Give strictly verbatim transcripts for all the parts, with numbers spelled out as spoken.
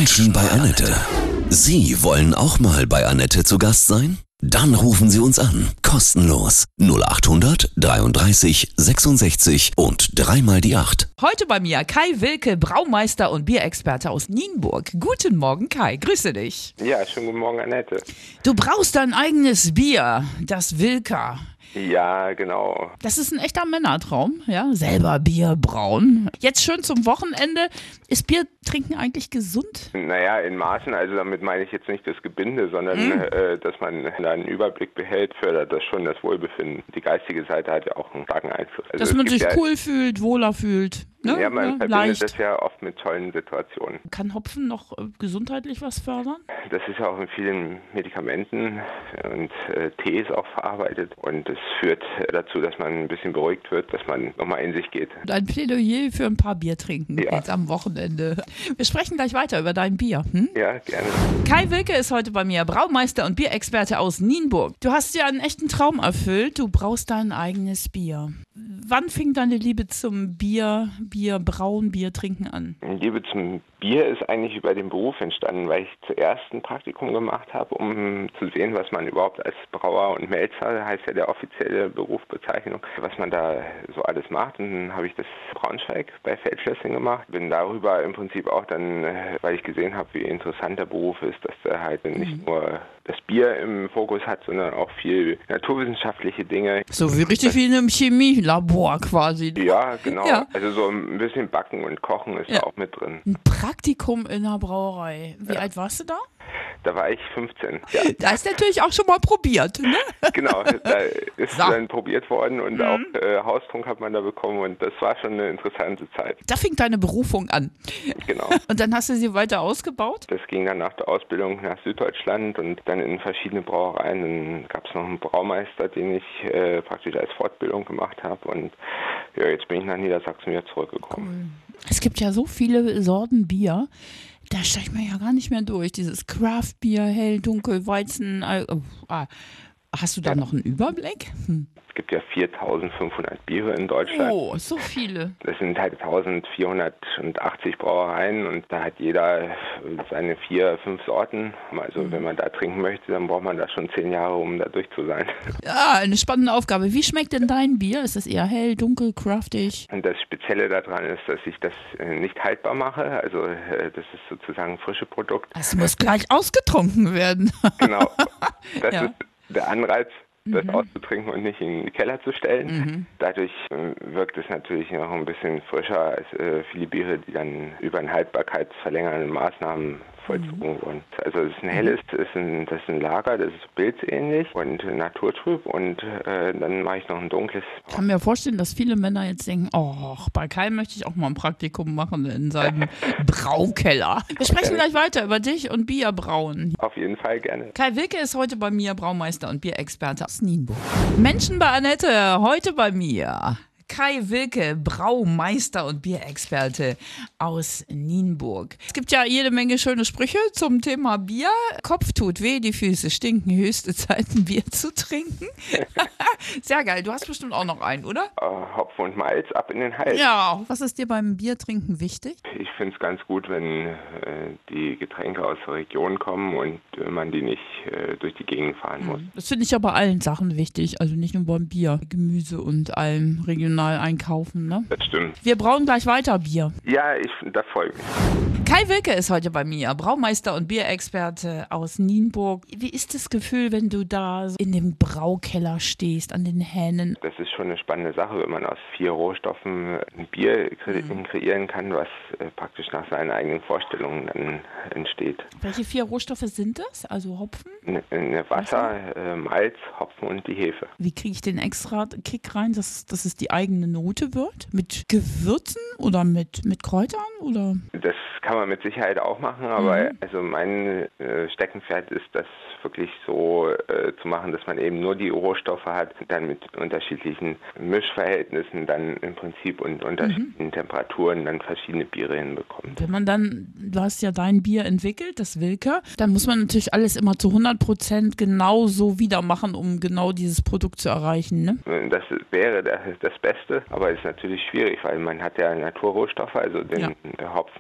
Menschen bei Annette. Sie wollen auch mal bei Annette zu Gast sein? Dann rufen Sie uns an. Kostenlos. null acht hundert dreiunddreißig sechsundsechzig und dreimal die acht. Heute bei mir Kai Wilke, Braumeister und Bierexperte aus Nienburg. Guten Morgen, Kai. Grüße dich. Ja, schönen guten Morgen, Annette. Du brauchst dein eigenes Bier, das Wilka. Ja, genau. Das ist ein echter Männertraum, ja, selber Bier brauen. Jetzt schön zum Wochenende. Ist Bier trinken eigentlich gesund? Naja, in Maßen, also damit meine ich jetzt nicht das Gebinde, sondern Mhm. äh, dass man einen Überblick behält, fördert das schon das Wohlbefinden. Die geistige Seite hat ja auch einen starken Einfluss. Also Dass es man gibt sich ja, cool fühlt, wohler fühlt. Ne? Ja, man ne? verbindet Leicht. das ja oft mit tollen Situationen. Kann Hopfen noch äh, gesundheitlich was fördern? Das ist ja auch in vielen Medikamenten und äh, Tees auch verarbeitet und es führt dazu, dass man ein bisschen beruhigt wird, dass man nochmal in sich geht. Ein Plädoyer für ein paar Bier trinken Ja. jetzt am Wochenende. Wir sprechen gleich weiter über dein Bier. Hm? Ja, gerne. Kai Wilke ist heute bei mir, Braumeister und Bierexperte aus Nienburg. Du hast dir einen echten Traum erfüllt, du brauchst dein eigenes Bier. Wann fing deine Liebe zum Bier, Bier brauen, Bier trinken an? Liebe zum Bier ist eigentlich über den Beruf entstanden, weil ich zuerst ein Praktikum gemacht habe, um zu sehen, was man überhaupt als Brauer und Melzer, heißt ja der offizielle Berufsbezeichnung, was man da so alles macht. Und dann habe ich das in Braunschweig bei Feldschlösschen gemacht. Bin darüber im Prinzip auch dann, weil ich gesehen habe, wie interessant der Beruf ist, dass der halt nicht nur das Bier im Fokus hat, sondern auch viel naturwissenschaftliche Dinge. So wie richtig wie in einem Chemielabor quasi. Ja, genau. Ja. Also so ein bisschen Backen und Kochen ist Ja. da auch mit drin. Ein Praktikum in einer Brauerei. Wie alt warst du da? Da war ich fünfzehn. Ja. Da ist natürlich auch schon mal probiert, ne? Genau, da ist So. dann probiert worden und auch äh, Haustrunk hat man da bekommen und das war schon eine interessante Zeit. Da fing deine Berufung an. Genau. Und dann hast du sie weiter ausgebaut? Das ging dann nach der Ausbildung nach Süddeutschland und dann in verschiedene Brauereien. Dann gab es noch einen Braumeister, den ich äh, praktisch als Fortbildung gemacht habe und ja, jetzt bin ich nach Niedersachsen wieder zurückgekommen. Es gibt ja so viele Sorten Bier, da steigt man ja gar nicht mehr durch. Dieses Craft-Bier, hell, dunkel, Weizen. Al- oh, ah. Hast du da noch einen Überblick? Hm. Es gibt ja viertausendfünfhundert Biere in Deutschland. Oh, so viele. Das sind halt eintausendvierhundertachtzig Brauereien und da hat jeder seine vier, fünf Sorten. Also wenn man da trinken möchte, dann braucht man da schon zehn Jahre, um da durch zu sein. Ja, eine spannende Aufgabe. Wie schmeckt denn dein Bier? Ist das eher hell, dunkel, craftig? Und das Spezielle daran ist, dass ich das äh, nicht haltbar mache. Also äh, das ist sozusagen ein frisches Produkt. Es muss gleich ausgetrunken werden. Genau. Das Ja. ist der Anreiz, das auszutrinken und nicht in den Keller zu stellen. Dadurch äh, wirkt es natürlich noch ein bisschen frischer als äh, viele Biere, die dann über einen haltbarkeitsverlängernden Maßnahmen vollzogen wurden. Also es ist ein helles, das ist ein, das ist ein Lager, das ist pilzähnlich und äh, naturtrüb und äh, dann mache ich noch ein dunkles. Ich kann mir vorstellen, dass viele Männer jetzt denken, oh, bei Kai möchte ich auch mal ein Praktikum machen in seinem Braukeller. Wir sprechen gleich weiter über dich und Bierbrauen. Auf jeden Fall gerne. Kai Wilke ist heute bei mir, Braumeister und Bierexperte aus Nienburg. Menschen bei Annette, heute bei mir. Kai Wilke, Braumeister und Bierexperte aus Nienburg. Es gibt ja jede Menge schöne Sprüche zum Thema Bier. Kopf tut weh, die Füße stinken, höchste Zeit, ein Bier zu trinken. Sehr geil, du hast bestimmt auch noch einen, oder? Äh, Hopfen und Malz ab in den Hals. Ja. Was ist dir beim Biertrinken wichtig? Ich finde es ganz gut, wenn äh, die Getränke aus der Region kommen und äh, man die nicht äh, durch die Gegend fahren muss. Das finde ich ja bei allen Sachen wichtig, also nicht nur beim Bier. Gemüse und allem regional einkaufen, ne? Das stimmt. Wir brauen gleich weiter Bier. Ja, ich, das freut mich. Kai Wilke ist heute bei mir, Braumeister und Bierexperte aus Nienburg. Wie ist das Gefühl, wenn du da so in dem Braukeller stehst, an den Hähnen? Das ist schon eine spannende Sache, wenn man aus vier Rohstoffen ein Bier kre Mhm. kreieren kann, was äh, praktisch nach seinen eigenen Vorstellungen dann entsteht. Welche vier Rohstoffe sind das? Also Hopfen? Ne, ne Wasser, äh, Malz, Hopfen und die Hefe. Wie kriege ich den extra Kick rein, dass, dass es die eigene Note wird? Mit Gewürzen oder mit, mit Kräutern? Oder? Das kann man mit Sicherheit auch machen, aber Mhm. also mein äh, Steckenpferd ist, das wirklich so äh, zu machen, dass man eben nur die Rohstoffe hat, dann mit unterschiedlichen Mischverhältnissen dann im Prinzip und unterschiedlichen Temperaturen dann verschiedene Biere hinbekommt. Wenn man dann, du hast ja dein Bier entwickelt, das Wilke, dann muss man natürlich alles immer zu hundert Prozent genau so wieder machen, um genau dieses Produkt zu erreichen, ne? Das wäre das, das Beste, aber es ist natürlich schwierig, weil man hat ja Naturrohstoffe, also den Ja. Hopfen jetzt bei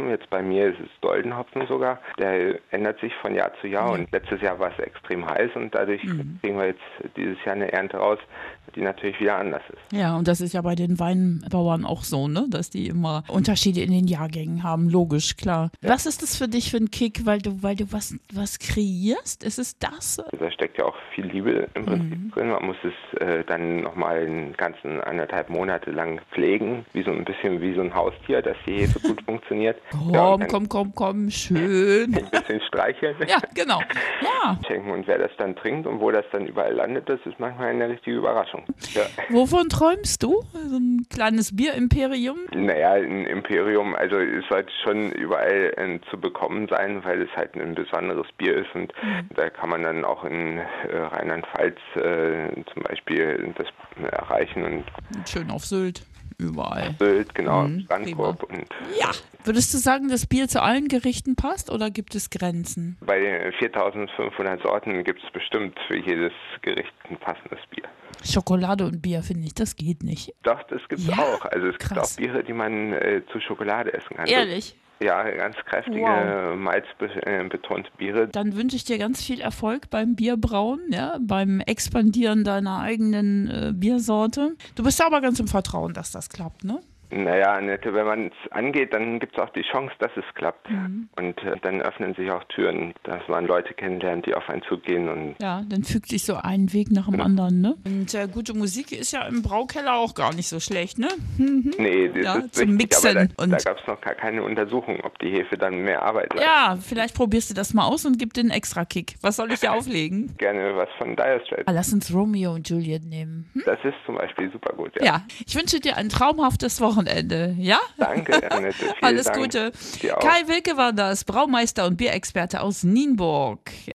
mir ist es Doldenhopfen sogar. Der ändert sich von Jahr zu Jahr Ja. und letztes Jahr war es extrem heiß und dadurch Mhm. kriegen wir jetzt dieses Jahr eine Ernte raus, die natürlich wieder anders ist. Ja, und das ist ja bei den Weinbauern auch so, ne? Dass die immer Unterschiede in den Jahrgängen haben, logisch, klar. Ja. Was ist das für dich für ein Kick, weil du, weil du was, was kreierst? Ist es das? Da steckt ja auch viel Liebe im Prinzip Mhm. drin. Man muss es äh, dann nochmal einen ganzen anderthalb Monate lang pflegen, wie so ein bisschen wie so ein Haustier, dass die Hefe gut funktioniert. Komm, Ja, und dann komm, komm, komm, schön. ein bisschen streicheln. Ja, genau. Ja. Schenken. Und wer das dann trinkt und wo das dann überall landet, das ist manchmal eine richtige Überraschung. Ja. Wovon träumst du? So ein kleines Bierimperium? Naja, ein Imperium, also es sollte schon überall äh, zu bekommen sein, weil es halt ein besonderes Bier ist und da kann man dann auch in äh, Rheinland-Pfalz äh, zum Beispiel das erreichen und Schön auf Sylt, überall. Sylt, genau, Mhm, Strandkorb und Ja. Würdest du sagen, das Bier zu allen Gerichten passt oder gibt es Grenzen? bei den viertausendfünfhundert Sorten gibt es bestimmt für jedes Gericht ein passendes Bier. Schokolade und Bier, finde ich, das geht nicht. Doch, das gibt's Ja? auch. Also es Krass. gibt auch Biere, die man äh, zu Schokolade essen kann. Ehrlich? Ja, ganz kräftige, Wow. malzbetonte Biere. Dann wünsche ich dir ganz viel Erfolg beim Bierbrauen, ja, beim Expandieren deiner eigenen äh, Biersorte. Du bist aber ganz im Vertrauen, dass das klappt, ne? Naja, Annette, wenn man es angeht, dann gibt es auch die Chance, dass es klappt. Mhm. Und äh, dann öffnen sich auch Türen, dass man Leute kennenlernt, die auf einen zugehen. Und Ja, dann fügt sich so ein Weg nach dem anderen, ne? Und äh, gute Musik ist ja im Braukeller auch gar nicht so schlecht, ne? nee, das Ja, ist zum richtig, aber Mixen. da, Und- da gab es noch gar keine Untersuchung, ob die Hefe dann mehr Arbeit leistet. Ja, vielleicht probierst du das mal aus und gib dir einen extra Kick. Was soll ich dir auflegen? Gerne was von Dire Straits. Ah, lass uns Romeo und Juliet nehmen. Hm? Das ist zum Beispiel super gut. Ja. Ja, ich wünsche dir ein traumhaftes Wochenende, ja? Danke, Annette. Vielen Alles Dank. Gute. Dir auch. Kai Wilke war das, Braumeister und Bierexperte aus Nienburg.